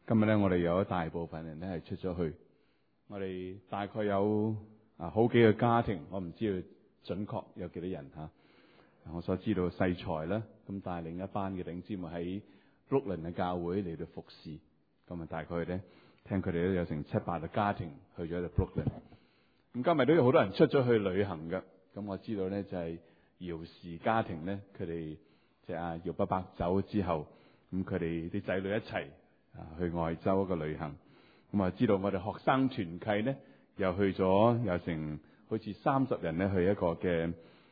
今日咧，我哋有一大部分人咧係出咗去，我哋大概有好幾個家庭，我唔知道準確有幾多人吓。我所知道細財啦，咁帶另一班嘅弟兄姊妹喺 Brooklyn 嘅教會嚟到服侍，咁大概咧聽佢哋都有成7-8個家庭去咗到 Brooklyn。咁今日都有好多人出咗去旅行嘅，咁我知道咧就係姚氏家庭咧，佢哋即係阿姚伯伯走之後，咁佢哋啲仔女一齊去外州一個旅行。咁啊，知道我哋學生團契咧又去咗有成好似30人咧去一個嘅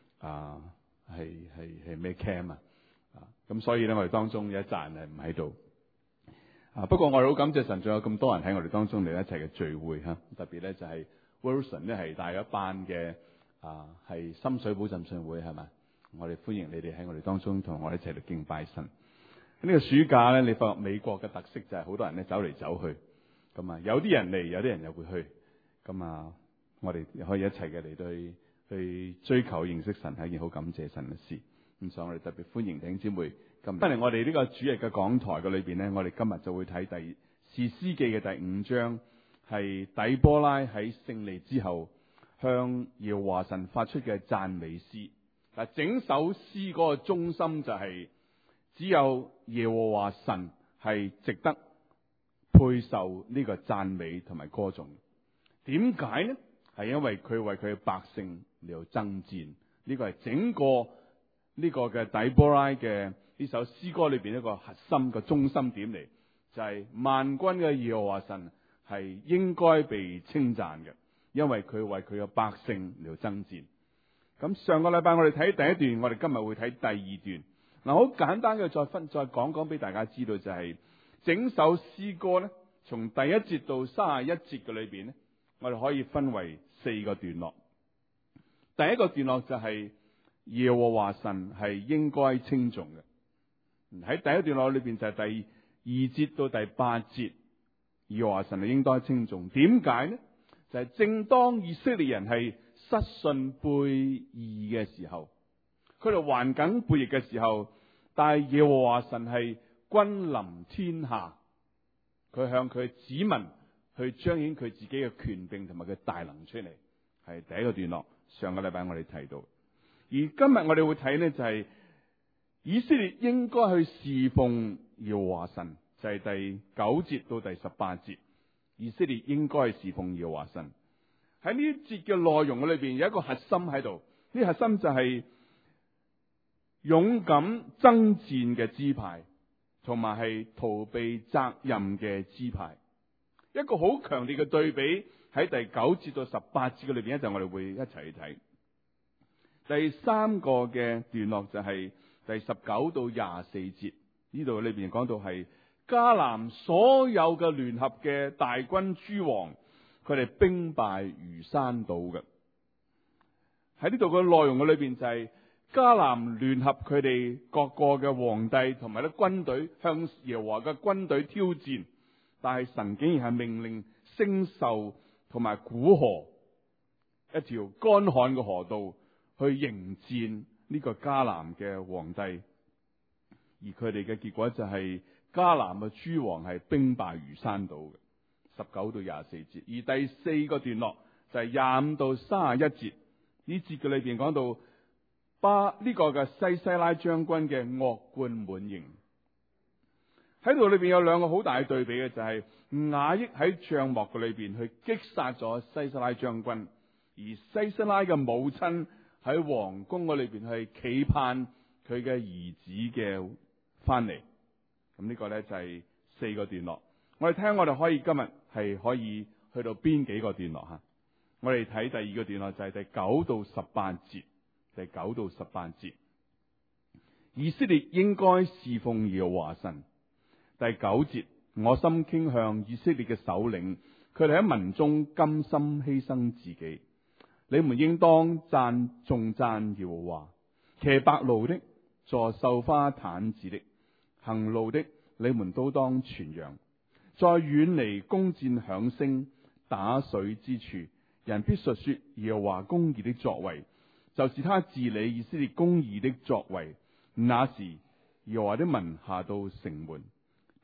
係咩 camp 咁所以咧我哋當中有一紮人係唔喺度。不過我哋好感謝神，仲有咁多人喺我哋當中嚟一齊嘅聚會吓，特別咧就係 Wilson 咧係帶咗一班嘅係深水埗浸信會係咪？我哋歡迎你哋喺我哋當中同我哋一齊嚟敬拜神。呢個暑假咧，你發覺美國嘅特色就係好多人咧走嚟走去，咁有啲人嚟，有啲人又會去，咁我哋可以一齊嘅嚟到去追求認識神，係一件好感謝神嘅事。咁所以我哋特別歡迎弟兄姊妹。咁翻嚟我哋呢個主日嘅講台嘅裏邊咧，我哋今日就會睇士師記嘅第5章，係底波拉喺勝利之後向耶和華神發出嘅讚美詩。嗱，整首詩嗰個中心就係只有耶和華神係值得配受呢個讚美同埋歌頌。點解呢？係因為佢為佢嘅百姓嚟到爭戰。呢個係整個呢個嘅底波拉嘅呢首詩歌裏邊一個核心嘅中心點嚟，就係萬軍嘅耶和華神係應該被稱讚嘅，因為佢為佢嘅百姓嚟到爭戰。咁上個禮拜我哋睇第一段，我哋今日會睇第2段。嗱，好簡單嘅再講講俾大家知道，就係整首詩歌咧，從第1節到31節嘅裏邊咧，我哋可以分為4個段落。第一個段落就係耶和華神係應該稱頌嘅。喺第一段落裏邊就係第2節到第8節，耶和華神係應該稱頌。點解呢？就係正當以色列人係失信背義嘅時候，佢哋頑梗背逆嘅時候，但係耶和華神係君臨天下，佢向佢子民去彰顯佢自己嘅權柄同埋佢大能出嚟，係第一個段落。上個禮拜我哋提到，而今日我哋會睇呢，就係以色列應該去侍奉耶和華神，就係第9節到第18節，以色列應該去侍奉耶和華神。喺呢一節嘅內容裏邊有一個核心喺度，呢核心就係勇敢爭戰嘅支派，同埋係逃避責任嘅支派。一個好強烈嘅對比喺第9節到18節嘅裏邊，一陣我哋會一齊去睇。第3個嘅段落就係第19到24節，呢度裏邊講到係迦南所有嘅聯合嘅大軍諸王，佢哋兵敗如山倒嘅。喺呢度嘅內容嘅裏邊就係迦南聯合佢哋各個嘅皇帝同埋啲軍隊向耶和華嘅軍隊挑戰，但係神竟然係命令星宿同埋古河一條乾旱嘅河道去迎戰呢個迦南嘅皇帝，而佢哋嘅結果就係迦南嘅諸王係兵敗如山倒嘅。19到24節，而第4個段落就係25到31節，呢節嘅裏邊講到呢個嘅西西拉將軍嘅惡貫滿盈。喺度裏邊有2個好大嘅對比嘅，就係雅億喺帳幕嘅裏邊去擊殺咗西西拉將軍，而西西拉嘅母親喺皇宮嘅裏邊去期盼佢嘅兒子嘅翻嚟。咁呢個咧就係4個段落。我哋睇下我哋可以今日係可以去到邊幾個段落吓？我哋睇第2個段落就係第9到18節。第9到18節，以色列應該侍奉耶和華神。第9節，我心傾向以色列嘅首領，佢哋喺民中甘心犧牲自己。你們應當頌讚耶和華。騎白驢的，坐繡花毯子的，行路的，你們都當傳揚。在遠離弓箭響聲打水之處，人必述說耶和華公義的作為，就是他治理以色列公義的作為。那時耶和華的民下到城門，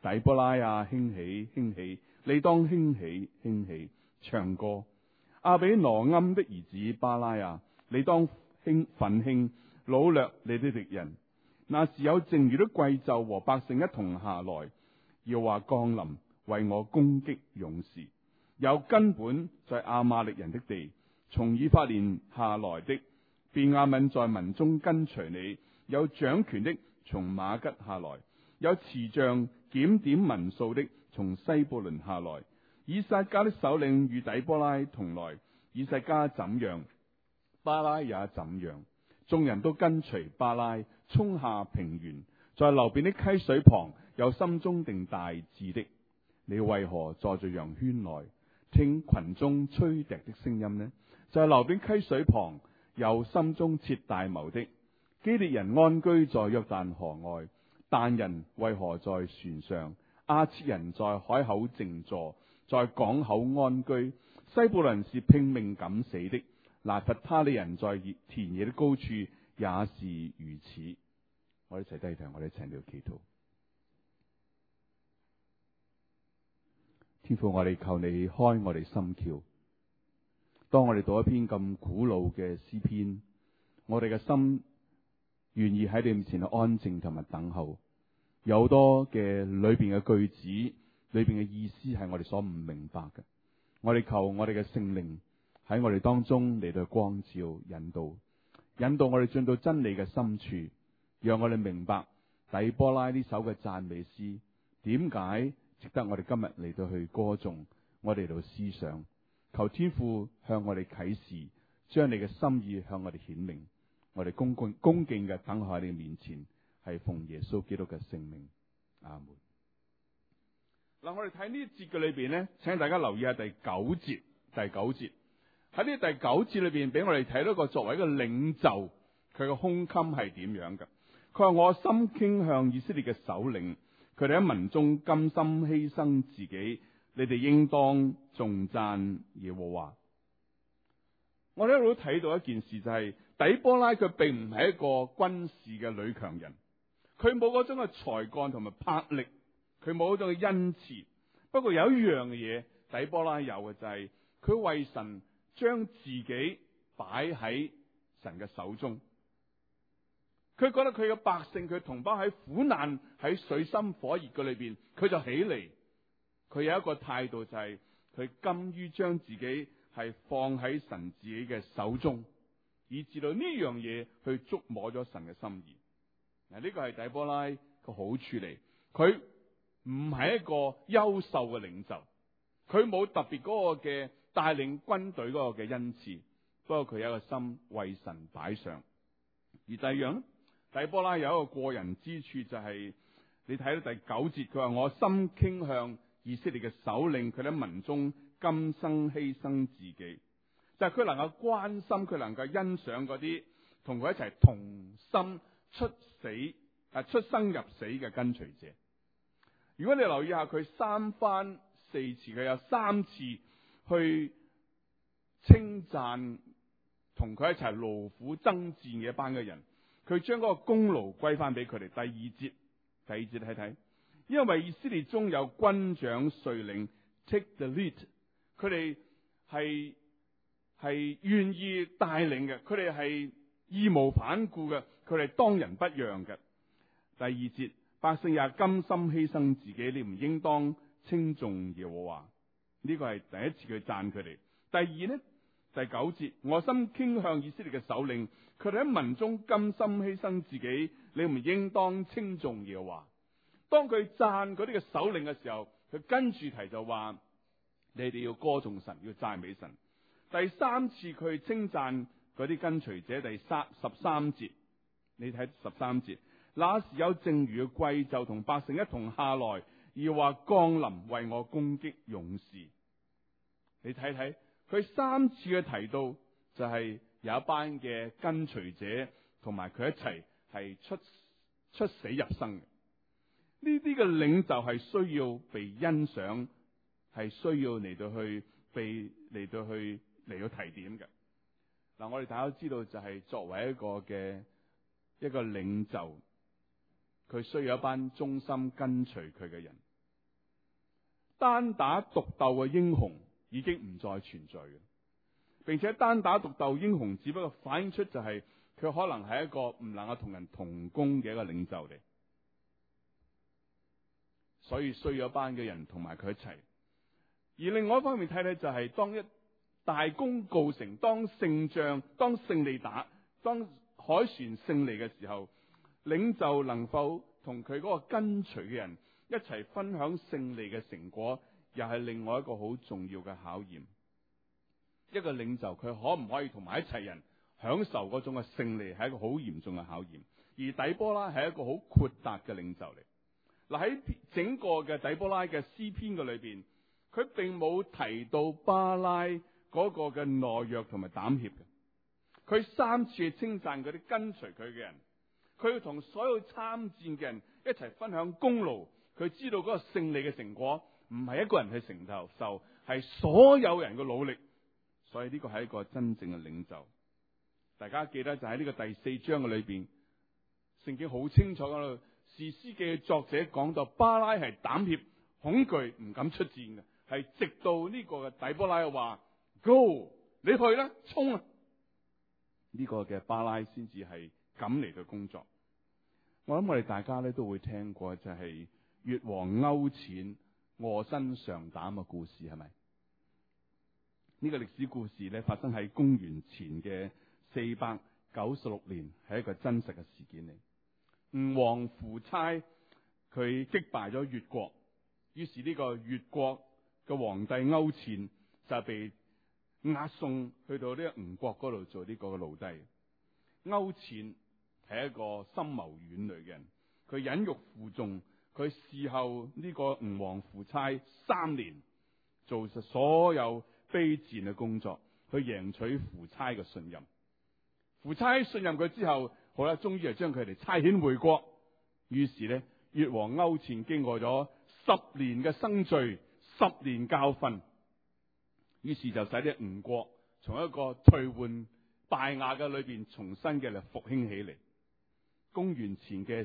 底波拉啊，興起興起，你當興起興起，唱歌。亞比挪庵的兒子巴拉啊，你當奮興，擄掠你的敵人。那時有剩餘的貴胄和百姓一同下來，要話降臨為我攻擊勇士。有根本在亞瑪力人的地，從以法蓮下來的便雅憫在民中跟隨你。有掌權的從馬吉下來，有持杖檢點民數的從西布倫下來。以薩迦的首領與底波拉同來，以薩迦怎樣，巴拉也怎樣。眾人都跟隨巴拉，衝下平原，在流便的溪水旁，有心中定大志的。你為何坐在羊圈內，聽群中吹笛的聲音呢？在流便溪水旁，有心中設大謀的。基列人安居在約旦河外，但人為何在船上？亞設人在海口靜坐，在港口安居。西布倫是拼命敢死的，拿弗他利人在田野的高處也是如此。我哋一齊低頭，我哋一齊嚟祈禱。天父，我哋求你開我哋心竅。當我哋讀一篇咁古老嘅詩篇，我哋嘅心願意喺你面前安靜同埋等候。有好多嘅裏邊嘅句子，裏邊嘅意思係我哋所唔明白嘅。我哋求我哋嘅聖靈喺我哋當中嚟到光照引導我哋進到真理嘅深處，讓我哋明白底波拉呢首嘅讚美詩點解值得我哋今日嚟到去歌頌，我哋嚟到思想。求天父向我哋啟示，將你嘅心意向我哋顯明。我哋恭敬嘅等候喺你面前，係奉耶穌基督嘅聖名，阿門。嗱，我哋睇呢一節嘅裏邊呢，請大家留意下第九節。第九節喺呢第九節裏邊，俾我哋睇到一個作為一個領袖，佢嘅胸襟係點樣嘅。佢話：我心傾向以色列嘅首領，佢哋喺民中甘心犧牲自己，你哋應當頌讚耶和華。我哋一路都睇到一件事，就係底波拉佢並唔係一個軍事嘅女強人，佢冇嗰種嘅才幹同埋魄力，佢冇嗰種嘅恩賜。不過有一樣嘅嘢，底波拉有嘅就係佢為神將自己擺喺神嘅手中。佢覺得佢嘅百姓，佢同胞喺苦難喺水深火熱嘅裏邊，佢就起嚟。佢有一個態度就係佢甘於將自己係放喺神自己嘅手中，以至到呢樣嘢去觸摸咗神嘅心意。嗱，呢個係底波拉個好處嚟。佢唔係一個優秀嘅領袖，佢冇特別嗰個嘅帶領軍隊嗰個嘅恩賜，不過佢有一個心為神擺上。而第二樣咧，底波拉有一個過人之處，就係你睇到第九節，佢話：我心傾向以色列嘅首領，佢喺民中甘心犧牲自己，就係佢能夠關心，佢能夠欣賞嗰啲同佢一齊同心出生入死嘅跟隨者。如果你留意下佢三番四次，佢有三次去稱讚同佢一齊勞苦爭戰嘅一班嘅人，佢將嗰個功勞歸翻俾佢哋。第二節睇睇，因為以色列中有軍長帥領 take the lead， 佢哋係願意帶領嘅，佢哋係義無反顧嘅，佢哋當仁不讓嘅。第二節，百姓也甘心犧牲自己，你唔應當稱頌耶和華。呢個係第一次佢讚佢哋。第二呢，第九節，我心傾向以色列嘅首領，佢哋喺民中甘心犧牲自己，你唔應當稱頌耶和華。當佢讚嗰啲嘅首領嘅時候，佢跟住提就話：你哋要歌頌神，要讚美神。第三次佢稱讚嗰啲跟隨者，第13節，你睇13節，那時有剩餘嘅貴胄同百姓一同下來，要話降臨為我攻擊勇士。你睇睇佢三次嘅提到，就係有一班嘅跟隨者同埋佢一齊係出死入生嘅。呢啲嘅領袖係需要被欣賞，係需要嚟到提點嘅。嗱，我哋大家都知道，就係作為一個領袖，佢需要一班忠心跟隨佢嘅人。 單打獨鬥嘅英雄已經唔再存在嘅，並且單打獨鬥英雄只不過反映出就係佢可能係一個唔能夠同人同工嘅一個領袖嚟，所以需要一班嘅人同埋佢一齊。而另外一方面睇咧，就係當一大功告成，當勝仗，當勝利當凱旋勝利嘅時候，領袖能否同佢嗰個跟隨嘅人一齊分享勝利嘅成果，又係另外一個好重要嘅考驗。一個領袖佢可唔可以同埋一齊人享受嗰種嘅勝利，係一個好嚴重嘅考驗。而底波拉係一個好豁達嘅領袖嚟。嗱，喺整個嘅底波拉嘅詩篇嘅裏邊，佢並冇提到巴拉嗰個嘅懦弱同埋膽怯嘅。佢3次稱讚嗰啲跟隨佢嘅人，佢要同所有參戰嘅人一齊分享功勞。佢知道嗰個勝利嘅成果唔係一個人去承受，係所有人嘅努力。所以呢個係一個真正嘅領袖。大家記得就喺呢個第4章嘅裏邊，聖經好清楚嗰度，士師記嘅作者講到巴拉係膽怯、恐懼，唔敢出戰嘅。係直到呢個嘅底波拉話 Go， 你去啦，衝啊！呢個嘅巴拉先至係咁嚟嘅工作。我諗我哋大家咧都會聽過，就係越王勾踐臥薪嘗膽嘅故事，係咪？呢個歷史故事咧發生喺公元前嘅496年，係一個真實嘅事件嚟。吳王夫差佢擊敗咗越國，於是呢個越國嘅皇帝勾踐就被押送去到呢個吳國嗰度做呢個奴隸。勾踐係一個深謀遠慮嘅人，佢忍辱負重，佢侍候呢個吳王夫差3年，做實所有卑賤嘅工作，去贏取夫差嘅信任。夫差信任佢之後，好啦，終於就將佢哋差遣回國。於是呢，越王勾踐經過咗10年嘅生罪，10年教訓，於是就使啲吳國從一個頹垣敗瓦嘅裏邊重新嘅嚟復興起嚟。公元前嘅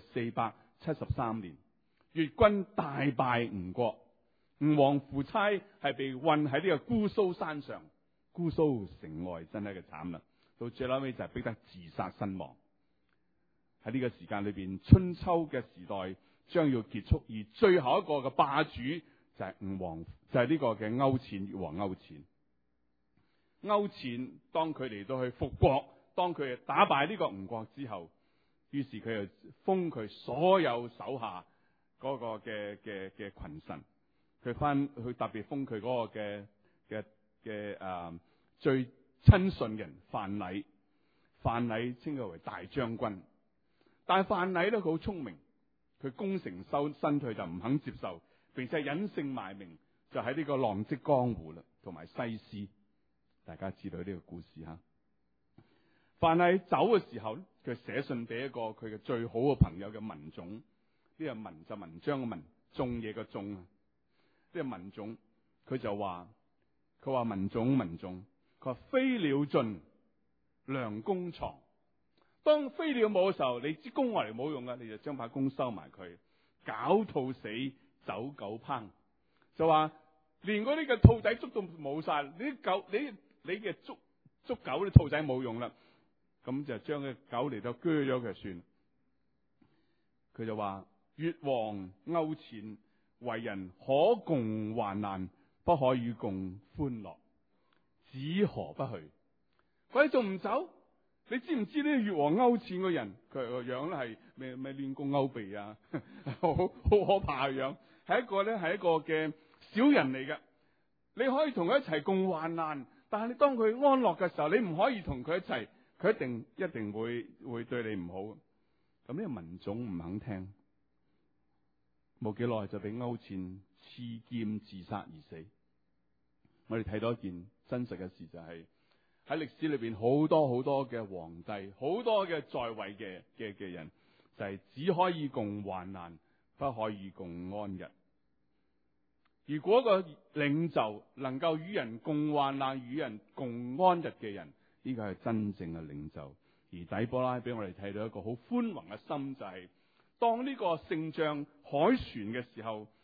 473年，越軍大敗吳國，吳王夫差係被困喺呢個姑蘇山上，姑蘇城外，真係一個慘啦。到最後尾就係逼得自殺身亡。喺呢個時間裏邊，春秋嘅時代將要結束，而最後一個嘅霸主就係吳王，就係呢個嘅勾踐，越王勾踐。勾踐當佢嚟到去復國，當佢打敗呢個吳國之後，於是佢就封佢所有手下嗰個嘅群臣，佢特別封佢嗰個嘅最親信嘅人范蠡。范蠡稱佢為大將軍，但係范蠡咧佢好聰明，佢功成身退就唔肯接受，並且隱姓埋名，就喺呢個浪跡江湖啦，同埋西施。大家知道呢個故事吓。范蠡走嘅時候，佢寫信俾一個佢嘅最好嘅朋友嘅文種。呢個文就文章嘅文，種嘢嘅種啊。呢個文種佢就話，佢話文種，佢話飛鳥盡，良弓藏。當飛鳥冇嘅時候，你支弓落嚟冇用噶，你就將把弓收埋佢。狡兔死，走狗烹。就話連嗰啲嘅兔仔捉到冇晒，你嘅捉狗啲兔仔冇用啦，咁就將個狗嚟到鋸咗佢算。佢就話越王勾踐為人可共患難，不可與共歡樂，子何不去？佢仲唔走？你知唔知呢？越王勾踐個人，佢個樣咧係咩亂弓勾鼻啊，好可怕嘅樣，係一個嘅小人嚟嘅。你可以同佢一齊共患難，但係你當佢安樂嘅時候，你唔可以同佢一齊，佢一定會對你唔好。咁呢個文種唔肯聽，冇幾耐就俾勾踐刺劍自殺而死。我哋睇到一件真實嘅事，就係喺歷史裏邊好多嘅皇帝，好多嘅在位嘅人，就係只可以共患難，不可以共安逸。如果個領袖能夠與人共患難、與人共安逸嘅人，呢個係真正嘅領袖。而底波拉俾我哋睇到一個好寬宏嘅心，就係當呢個勝仗凱旋嘅時候，佢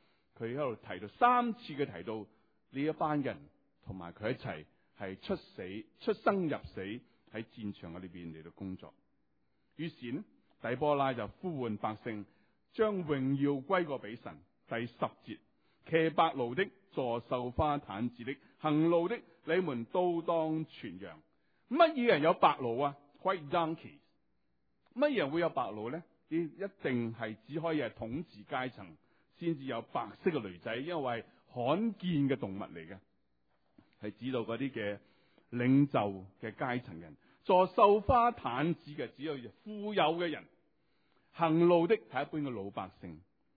佢喺度提到3次嘅提到呢一班人同埋佢一齊係出生入死喺戰場裏邊嚟到工作。於是呢，底波拉就呼喚百姓將榮耀歸過俾神。第10節，騎白驢的，坐繡花毯子的，行路的，你們都當傳揚。乜嘢人有白驢啊？ White donkeys。 乜嘢人會有白驢呢？呢一定係只可以係統治階層先至有白色嘅驢仔，因為罕見嘅動物嚟嘅，係指到嗰啲嘅領袖嘅階層人。坐繡花毯子嘅只有富有嘅人，行路的係一般嘅老百姓。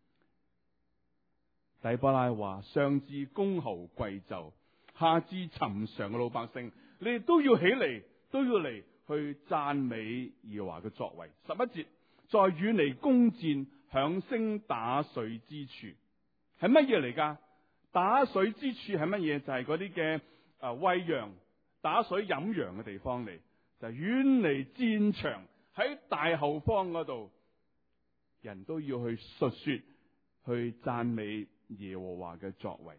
底波拉話：上至公侯貴胄，下至尋常嘅老百姓，你哋都要起嚟，都要嚟去讚美耶和華嘅作為。11節，在遠離弓箭、響聲打水之處，係乜嘢嚟噶？打水之處係乜嘢？就係嗰啲嘅餵羊、打水飲羊嘅地方嚟，就係遠離戰場，喺大後方嗰度，人都要去述說、去讚美耶和華嘅作為。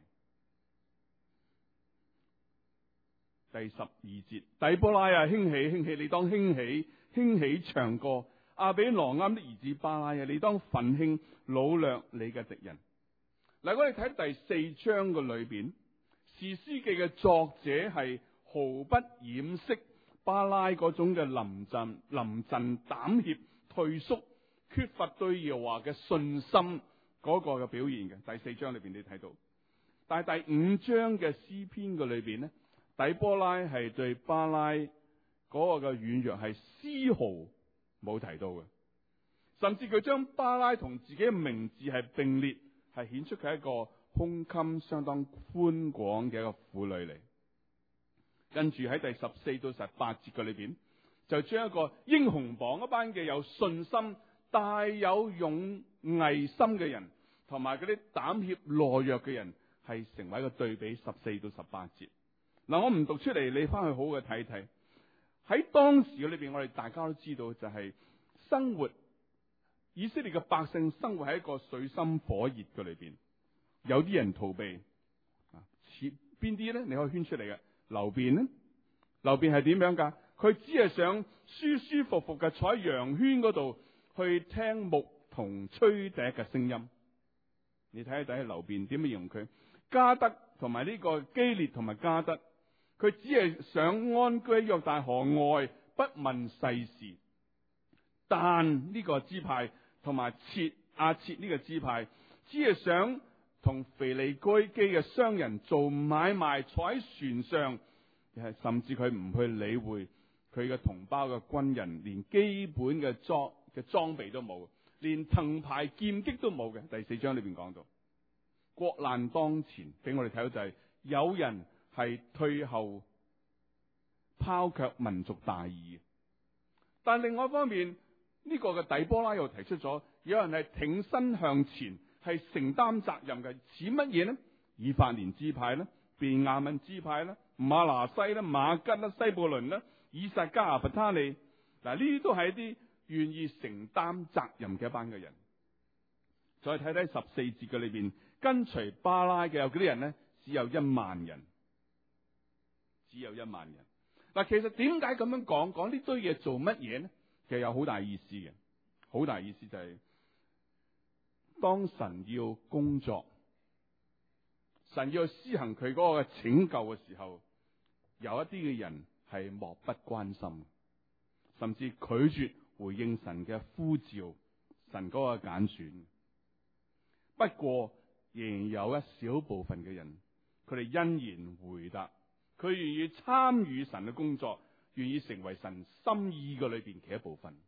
第12節，底波拉啊，興起，興起，你當興起，興起唱歌。亞比挪啱的兒子巴拉啊，你當奮興，擄掠你嘅敵人。嗱，我哋睇第4章嘅裏邊，士師記嘅作者係毫不掩飾巴拉嗰種嘅臨陣膽怯、退縮、缺乏對耶和華嘅信心嗰個嘅表現嘅。第4章裏邊你睇到，但係第5章嘅詩篇嘅裏邊呢，底波拉係對巴拉嗰個嘅軟弱係絲毫冇提到嘅，甚至佢將巴拉同自己嘅名字係並列，係顯出佢係一個胸襟相當寬廣嘅一個婦女嚟。跟住喺第14到18節嘅裏邊，就將一個英雄榜一班嘅有信心、帶有勇毅心嘅人，同埋嗰啲膽怯懦弱嘅人，係成為一個對比。14到18節，嗱，我唔讀出嚟，你翻去好好嘅睇睇。喺當時嘅裏邊，我哋大家都知道，就係生活以色列嘅百姓生活喺一個水深火熱嘅裏邊，有啲人逃避似邊啲咧？你可以圈出嚟嘅。流便呢？流便係點樣噶？佢只係想舒舒服服嘅坐喺羊圈嗰度去聽牧童吹笛嘅聲音。你睇下睇下流便點樣形容佢？加德同埋呢個基列同埋加德，佢只係想安居喺約旦河外，不問世事。但呢個支派同埋亞設呢個支派，只係想同腓尼基嘅商人做買賣，坐喺船上，甚至佢唔去理會佢嘅同胞嘅軍人，連基本嘅裝備都冇，連藤牌劍擊都冇嘅。第4章裏邊講到，國難當前，俾我哋睇到就係有人係退後，拋卻民族大義。但另外一方面，呢個嘅底波拉又提出咗，有人係挺身向前，係承擔責任嘅，似乜嘢呢？以法蓮支派呢，便雅憫支派呢，馬拿西呢，馬吉呢，西布倫呢，以撒加亞弗他利。嗱，呢啲都係一啲願意承擔責任嘅一班嘅人。再睇睇14節嘅裏邊，跟隨巴拉嘅有幾多人呢？只有1萬人，只有1萬人。嗱，其實點解咁樣講呢堆嘢做乜嘢呢？其實有好大意思嘅，好大意思就係當神要工作，神要施行佢嗰個拯救嘅時候，有一啲嘅人係漠不關心，甚至拒絕回應神嘅呼召，神嗰個揀選。不過仍然有一小部分嘅人，佢哋欣然回答，佢願意參與神嘅工作，願意成為神心意嘅裏邊嘅一部分。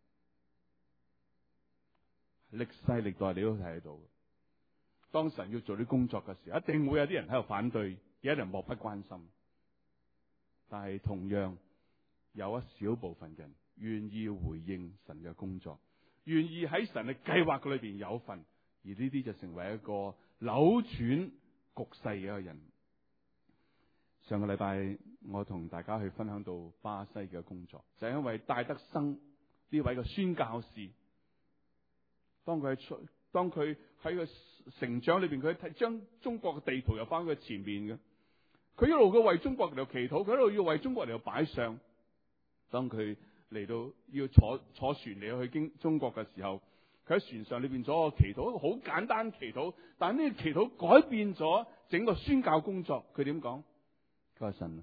歷世歷代你都睇到，當神要做啲工作嘅時候，一定會有啲人喺度反對，有啲人漠不關心。但係同樣有一小部分人願意回應神嘅工作，願意喺神嘅計劃嘅裏邊有份，而呢啲就成為一個扭轉局勢嘅一個人。上個禮拜我同大家去分享到巴西嘅工作，就係因為戴德生呢位嘅宣教士，當佢喺當佢喺個成長裏邊，佢將中國嘅地圖又翻佢前面嘅。佢一路嘅為中國嚟到祈禱，佢一路要為中國嚟到擺上。當佢嚟到要坐船嚟去經中國嘅時候，佢喺船上裏邊做個祈禱，一個好簡單祈禱，但係呢個祈禱改變咗整個宣教工作。佢點講？佢話神，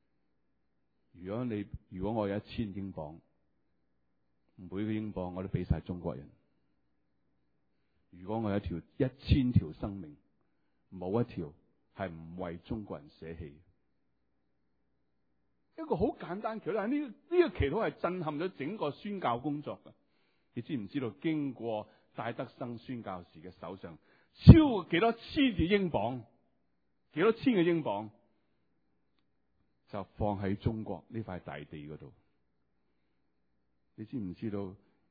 如果我有1000英鎊，每個英鎊我都俾晒中國人。如果我有1000條生命，冇一條係唔為中國人捨棄。一個好簡單祈禱，但係呢個祈禱係震撼咗整個宣教工作㗎。你知唔知道經過戴德生宣教士嘅手上，超過幾多千嘅英鎊，幾多千嘅英鎊就放喺中國呢塊大地嗰度？你知唔知道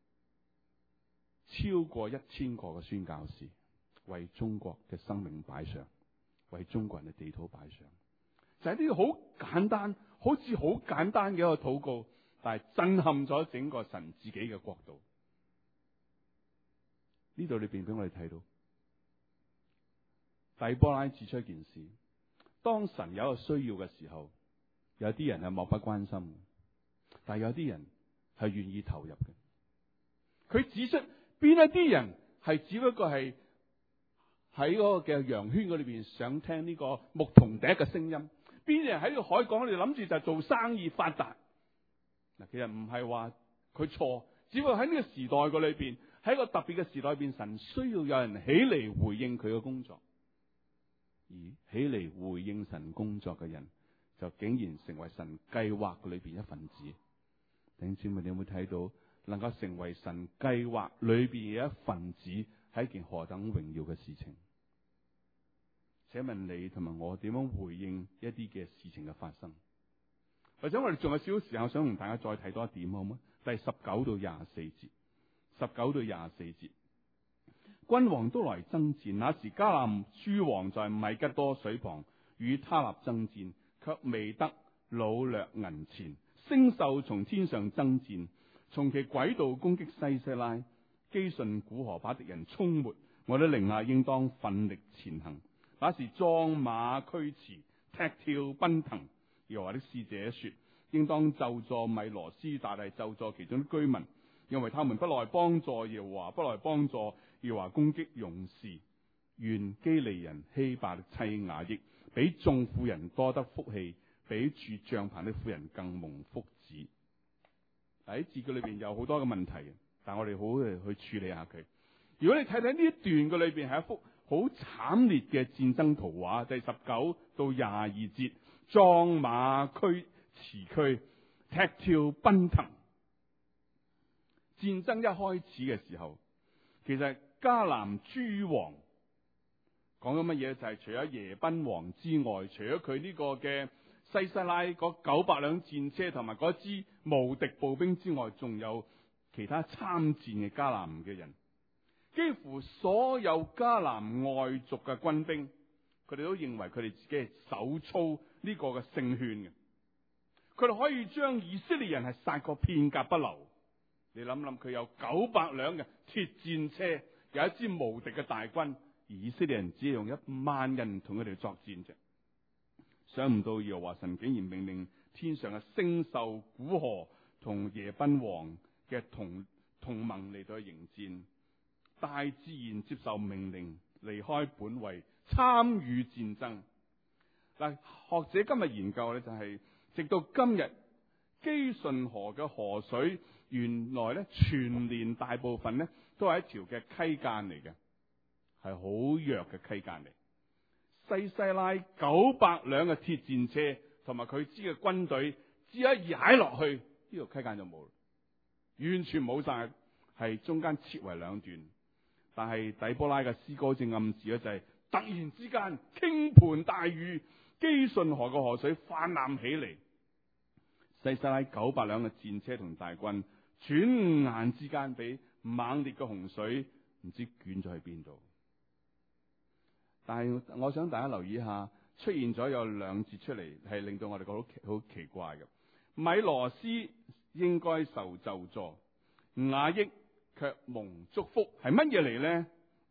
超過1000個嘅宣教士為中國嘅生命擺上，為中國人嘅地土擺上？就係呢個好簡單，好似好簡單嘅一個禱告，但係震撼咗整個神自己嘅國度。呢度裏邊俾我哋睇到，底波拉指出一件事：當神有一個需要嘅時候，有啲人係漠不關心，但係有啲人係願意投入嘅。佢指出邊一啲人係只不過係喺嗰個嘅羊圈嗰裏邊想聽呢個牧童笛嘅聲音，邊啲人喺個海港裏諗住就做生意發達。嗱，其實唔係話佢錯，只不過喺呢個時代個裏邊，喺一個特別嘅時代入邊，神需要有人起嚟回應佢嘅工作，而起嚟回應神工作嘅人，就竟然成為神計劃裏邊一份子。弟兄姊妹，你有冇睇到能夠成為神計劃裏邊嘅一份子，係一件何等榮耀嘅事情？請問你同埋我點樣回應一啲嘅事情嘅發生？或者我哋仲有少少時間，我想同大家再睇多一點，好嗎？第19到24節，19到24節，君王都來爭戰。那時迦南諸王在米吉多水旁與他立爭戰，卻未得擄掠銀錢。星宿從天上爭戰，從其軌道攻擊西西拉。基順古河把敵人沖沒，我的靈啊，應當奮力前行。那時壯馬驅馳，踢跳奔騰。耶和華的使者說：應當咒詛米羅斯，但係咒詛其中的居民，因為他們不來幫助耶和華，不來幫助耶和華攻擊勇士。願基利人希伯的妻雅億比眾婦人多得福氣，比住帳棚的婦人更蒙福祉。喺字句裏邊有好多嘅問題，但我哋好去處理下佢。如果你睇睇呢一段嘅裏邊係一幅好慘烈嘅戰爭圖畫，第19到22節，壯馬驅馳，踢跳奔騰。戰爭一開始嘅時候，其實迦南諸王講咗乜嘢？就係除咗耶賓王之外，除咗佢呢個嘅西西拉嗰900輛戰車同埋嗰支無敵步兵之外，仲有其他參戰嘅迦南嘅人。幾乎所有迦南外族嘅軍兵，佢哋都認為佢哋自己係手操呢個嘅勝券嘅。佢哋可以將以色列人係殺個片甲不留。你諗諗，佢有900輛嘅鐵戰車，有一支無敵嘅大軍，而以色列人只係用1萬人同佢哋作戰啫。想唔到耶和華神竟然命令天上嘅星宿古河同耶賓王嘅同盟嚟到去迎戰。大自然接受命令，離開本位，參與戰爭。嗱，學者今日研究咧，就係直到今日，基順河嘅河水原來咧全年大部分咧都係一條嘅溪澗嚟嘅，係好弱嘅溪澗嚟。西西拉900輛嘅鐵戰車同埋佢支嘅軍隊，只一踩落去，呢條溪澗就冇，完全冇晒，係中間切為兩段。但係底波拉嘅詩歌正暗示咧，就係突然之間傾盆大雨，基順河嘅河水泛濫起嚟。西西拉900輛嘅戰車同大軍，轉眼之間俾猛烈嘅洪水唔知捲咗去邊度。但係我想大家留意一下，出現咗有2節出嚟，係令到我哋覺得好奇怪嘅。米羅斯應該受咒詛，雅億卻蒙祝福，係乜嘢嚟呢？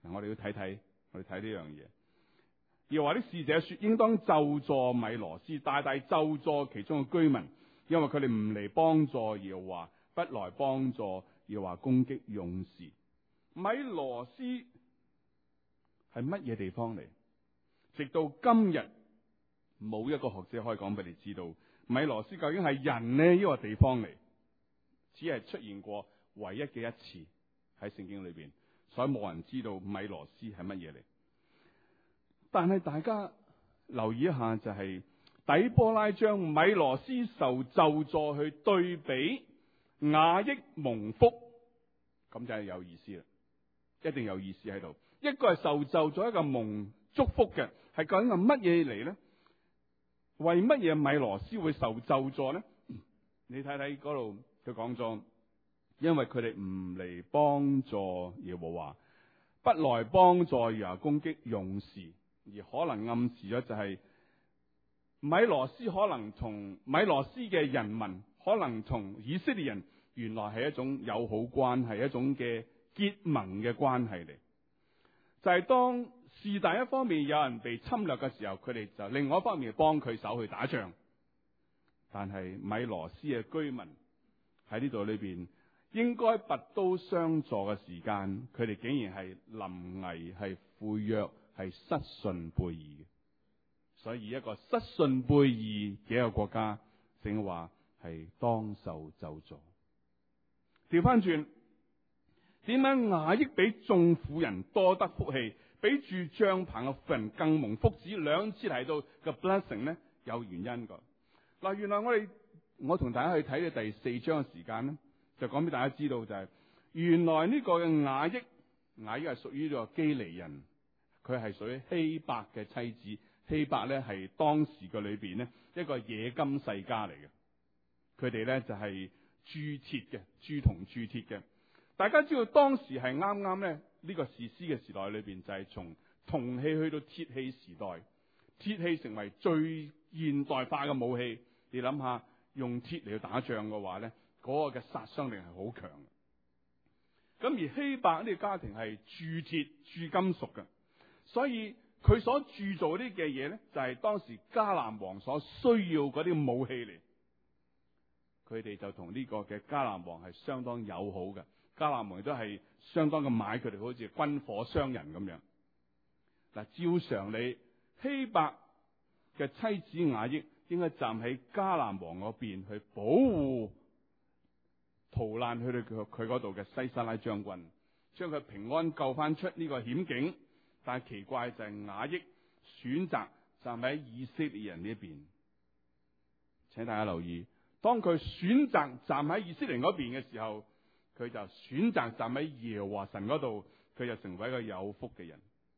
嗱，我哋要睇呢樣嘢。耶和華的使者說：應當咒詛米羅斯，大大咒詛其中嘅居民，因為佢哋唔嚟幫助耶和華，不來幫助耶和華攻擊勇士。米羅斯係乜嘢地方嚟？直到今日冇一個學者可以講俾你知道，米羅斯究竟係人呢？呢個地方嚟，只係出現過唯一嘅一次喺聖經裏邊，所以冇人知道米羅斯係乜嘢嚟。但係大家留意一下，就係底波拉將米羅斯受咒詛去對比雅億蒙福，咁就係有意思啦，一定有意思喺度。一個係受咒詛，一個蒙祝福嘅，係究竟係乜嘢嚟呢？為乜嘢米羅斯會受咒詛呢？你睇睇嗰度佢講咗，因為佢哋唔嚟幫助耶和華，不來幫助耶和華攻擊勇士。而可能暗示咗就係米羅斯可能同米羅斯嘅人民，可能同以色列人原來係一種友好關係，一種嘅結盟嘅關係嚟。就係當是但一方面有人被侵略嘅時候，佢哋就另外一方面幫佢手去打仗。但係米羅斯嘅居民喺呢度裏邊，應該拔刀相助嘅時間，佢哋竟然係臨危，係悔約，係失信背義嘅。所以一個失信背義嘅一個國家，正話係當受咒詛。調翻轉，點解雅億比眾婦人多得福氣，比住帳棚嘅婦人更蒙福祉？兩次提到嘅 blessing 呢，有原因噶。嗱，原來我同大家去睇嘅第4章嘅時間呢，就講俾大家知道就係、原來呢個嘅雅億係屬於呢個基尼人，佢係屬於希伯嘅妻子。希伯咧係當時嘅裏邊呢一個冶金世家嚟嘅，佢哋咧就係鑄鐵嘅，鑄銅鑄鐵嘅。大家知道當時係啱啱咧呢個士師嘅時代裏邊，就係從銅器去到鐵器時代，鐵器成為最現代化嘅武器。你諗下，用鐵嚟去打仗嘅話咧，嗰個嘅殺傷力係好強嘅。咁而希伯呢個家庭係鑄鐵鑄金屬嘅，所以佢所鑄造啲嘅嘢咧，就係當時迦南王所需要嗰啲武器嚟。佢哋就同呢個嘅迦南王係相當友好嘅，迦南王亦都係相當嘅買佢哋，好似軍火商人咁樣。嗱，照常理，希伯嘅妻子雅億應該站喺迦南王嗰邊去保護逃難去到佢嗰度嘅西沙拉將軍，將佢平安救翻出呢個險境。但係奇怪就係雅億選擇站喺以色列人呢一邊。請大家留意，當佢選擇站喺以色列人嗰邊嘅時候，佢就選擇站喺耶和華神嗰度，佢就成為一個有福嘅人。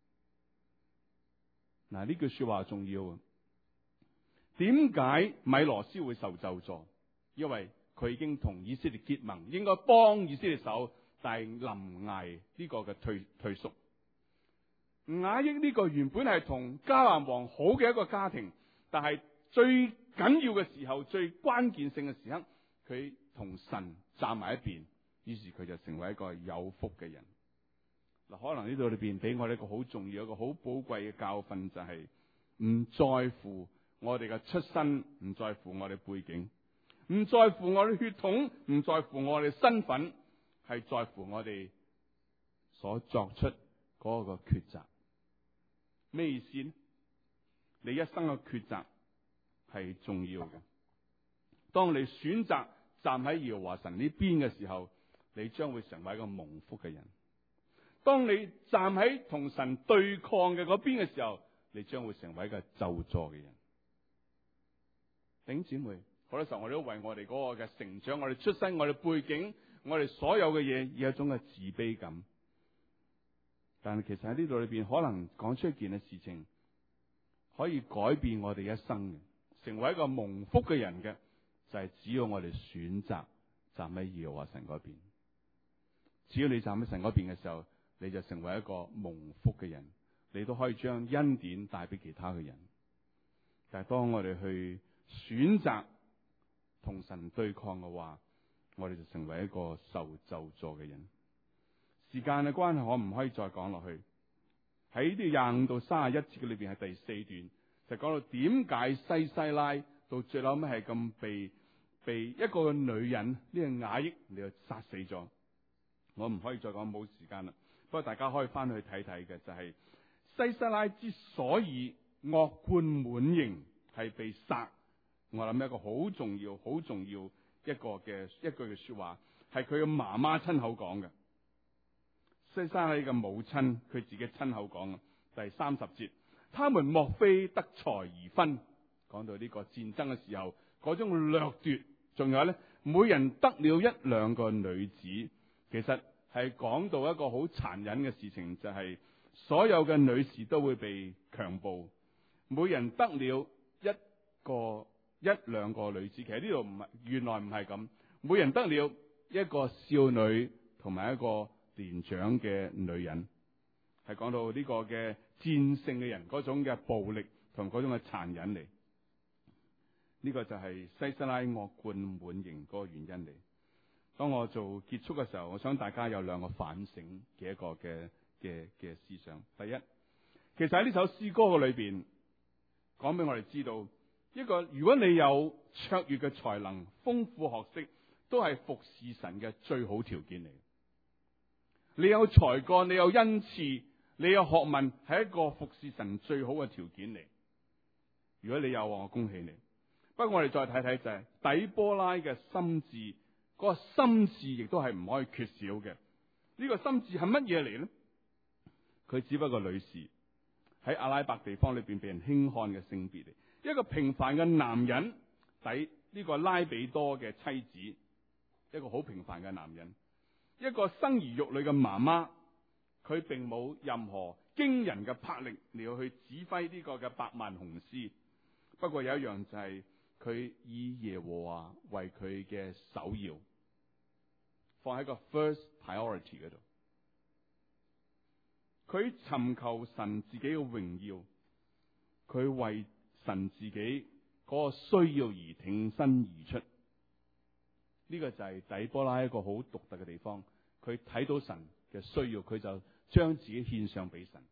嗱，呢句說話重要啊！點解米羅斯會受咒詛？因為佢已經同以色列結盟，應該幫以色列手，但係臨危呢個嘅退縮。雅億呢個原本係同迦南王好嘅一個家庭，但係最緊要嘅時候，最關鍵性嘅時刻，佢同神站埋一邊，於是佢就成為一個有福嘅人。嗱，可能呢度裏邊俾我哋一個好重要、一個好寶貴嘅教訓，就係唔在乎我哋嘅出身，唔在乎我哋背景，唔在乎我哋血統，唔在乎我哋身份，係在乎我哋所作出嗰個抉擇。咩意思呢？你一生嘅抉擇係重要嘅。當你選擇站喺耶和華神呢邊嘅時候，你將會成為一個蒙福嘅人。當你站喺同神對抗嘅嗰邊嘅時候，你將會成為一個咒詛嘅人。弟兄姊妹，好多時候我哋都為我哋嗰個嘅成長、我哋出身、我哋背景、我哋所有嘅嘢，有一種嘅自卑感。但係其實喺呢度裏邊，可能講出一件嘅事情，可以改變我哋一生嘅，成為一個蒙福嘅人嘅，就係只要我哋選擇站喺耶和華神嗰邊。只要你站喺神嗰邊嘅時候，你就成為一個蒙福嘅人，你都可以將恩典帶俾其他嘅人。但係當我哋去選擇同神對抗嘅話，我哋就成為一個受咒詛嘅人。時間嘅關係，我唔可以再講落去。 喺呢25到31節嘅裏邊係第4段，就講到點解西西拉到最後尾係咁被一個女人呢個雅億你就殺死咗。我唔可以再講，冇時間啦。不過大家可以翻去睇睇嘅就係、西西拉之所以惡貫滿盈係被殺，我諗一個好重要一句嘅說話係佢嘅媽媽親口講嘅。西西拉嘅母親佢自己親口講嘅，第30節，他們莫非得財而分，講到呢個戰爭嘅時候嗰種掠奪，仲有咧每人得了1、2個女子，其實係講到一個好殘忍嘅事情，就係、所有嘅女士都會被強暴，每人得了1、2個女子。其實呢度唔係，原來唔係咁，每人得了一個少女同埋一個年長嘅女人，係講到呢個嘅戰勝嘅人嗰種嘅暴力同嗰種嘅殘忍嚟。呢個就係西西拉惡貫滿盈嗰個原因嚟。當我做結束嘅時候，我想大家有2個反省嘅一個嘅思想。第一，其實喺呢首詩歌嘅裏邊講俾我哋知道，一個如果你有卓越嘅才能、豐富學識，都係服侍神嘅最好條件嚟。你有才幹，你有恩賜，你有學問，係一個服侍神最好嘅條件嚟。如果你有，我恭喜你。不過我哋再睇睇就係底波拉嘅心志，嗰個心志亦都係唔可以缺少嘅。呢個心志係乜嘢嚟呢？佢只不過女士，喺阿拉伯地方裏邊被人輕看嘅性別嚟，一個平凡嘅男人，呢個拉比多嘅妻子，一個好平凡嘅男人，一個生兒育女嘅媽媽，佢並冇任何驚人嘅魄力嚟到去指揮呢個嘅百萬雄師。不過有一樣就係佢以耶和華為佢嘅首要，放喺個 first priority 嗰度。佢尋求神自己嘅榮耀，佢為神自己嗰個需要而挺身而出。呢個就係底波拉一個好獨特嘅地方。佢睇到神嘅需要，佢就將自己獻上俾神。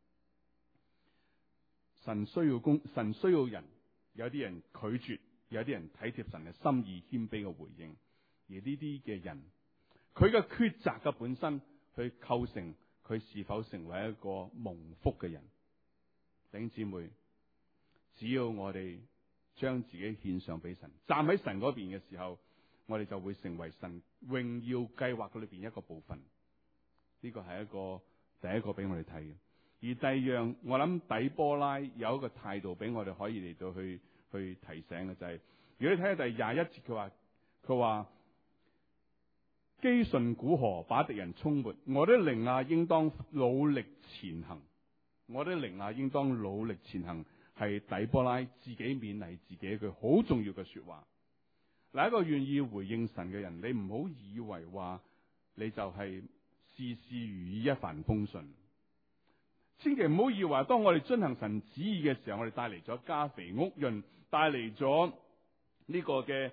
神需要人，有啲人拒絕，有啲人體貼神嘅心意，謙卑嘅回應。而呢啲嘅人，佢嘅抉擇嘅本身，去構成佢是否成為一個蒙福嘅人。弟兄姊妹，只要我哋將自己獻上俾神，站喺神嗰邊嘅時候，我哋就會成為神榮耀計劃裏邊一個部分。呢個係第一個俾我哋睇嘅。而第二樣，我諗底波拉有一個態度俾我哋可以嚟到去提醒嘅，就係、是、如果你睇下第21節，佢話基順古河把敵人沖沒，我的靈啊，應當努力前行。我的靈啊，應當努力前行，係底波拉自己勉勵自己一句好重要嘅說話。嗱，一個願意回應神嘅人，你唔好以為話你就係事事如意、一帆風順。千祈唔好以為當我哋遵行神旨意嘅時候，我哋帶嚟咗家肥屋潤，帶嚟咗呢個嘅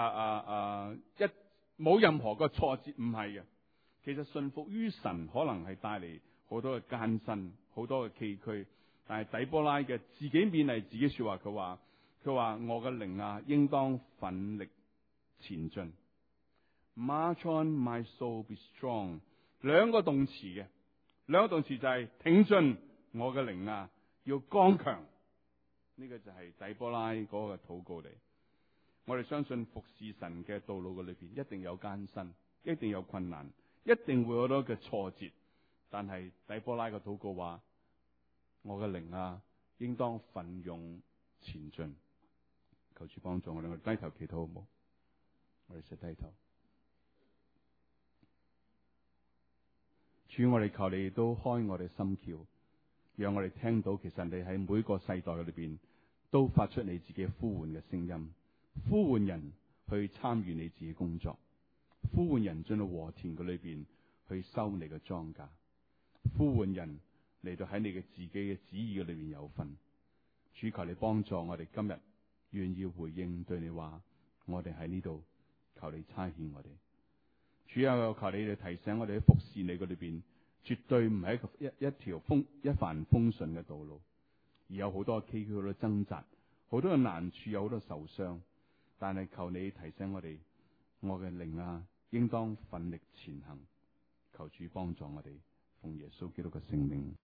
冇任何個挫折，唔係嘅。其實順服於神可能係帶嚟好多嘅艱辛，好多嘅崎嶇。但係底波拉嘅自己勉勵自己說話，佢話我嘅靈啊，應當奮力前進。March on, my soul, be strong。兩個動詞就係挺進，我嘅靈啊要剛強。呢個就係底波拉嗰個禱告嚟。我哋相信服侍神嘅道路嘅裏邊，一定有艱辛，一定有困難，一定會有好多嘅挫折。但係底波拉嘅禱告話：我嘅靈啊，應當奮勇前進。求主幫助我哋，我哋低頭祈禱好唔好？我哋實低頭。主，我哋求你都開我哋心竅，讓我哋聽到其實你喺每個世代裏邊都發出你自己呼喚嘅聲音，呼喚人去參與你自己工作，呼喚人進到禾田嘅裏邊去收你嘅莊稼，呼喚人嚟到喺你嘅自己嘅旨意嘅裏邊有份。主，求你幫助我哋今日願意回應對你話，我哋喺呢度，求你差遣我哋。主啊，求你哋提醒我哋喺服侍你嘅裏邊， 絕對唔係一條一帆風順嘅道路，而有好多崎嶇，好多掙扎，好多嘅難處，有好多受傷。但係求你提醒我哋，我嘅靈啊，應當奮力前行。求主幫助我哋，奉耶穌基督嘅聖名。